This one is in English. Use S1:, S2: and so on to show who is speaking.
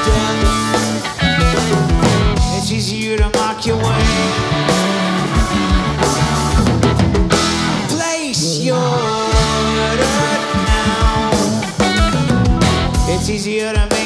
S1: steps. It's easier to mark your way. Place your order now. It's easier to make